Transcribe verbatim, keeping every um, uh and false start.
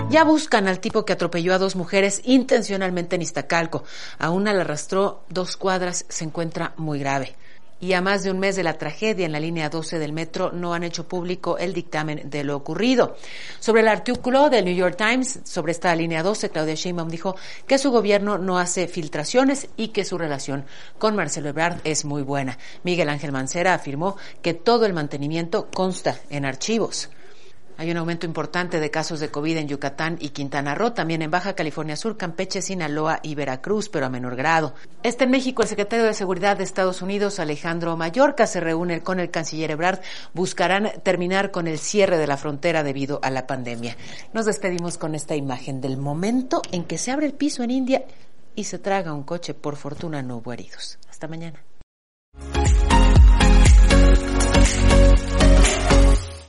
Ya buscan al tipo que atropelló a dos mujeres intencionalmente en Iztacalco. A una la arrastró dos cuadras, se encuentra muy grave. Y a más de un mes de la tragedia en la línea doce del metro no han hecho público el dictamen de lo ocurrido. Sobre el artículo del New York Times sobre esta línea doce, Claudia Sheinbaum dijo que su gobierno no hace filtraciones y que su relación con Marcelo Ebrard es muy buena. Miguel Ángel Mancera afirmó que todo el mantenimiento consta en archivos. Hay un aumento importante de casos de COVID en Yucatán y Quintana Roo, también en Baja California Sur, Campeche, Sinaloa y Veracruz, pero a menor grado. Este en México, el secretario de Seguridad de Estados Unidos, Alejandro Mayorkas, se reúne con el canciller Ebrard. Buscarán terminar con el cierre de la frontera debido a la pandemia. Nos despedimos con esta imagen del momento en que se abre el piso en India y se traga un coche. Por fortuna no hubo heridos. Hasta mañana.